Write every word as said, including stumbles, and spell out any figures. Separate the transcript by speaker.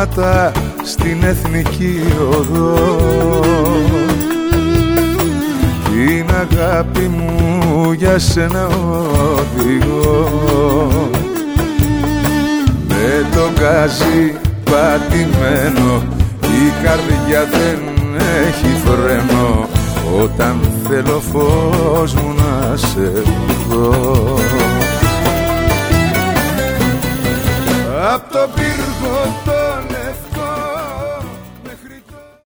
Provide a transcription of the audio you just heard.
Speaker 1: βήματα στην Εθνική Οδό. Την αγάπη μου για σένα οδηγώ, με το γκάζι πατημένο, η καρδιά δεν έχει φρένο, όταν θέλω φως μου να σε δω. Απ' το πύργο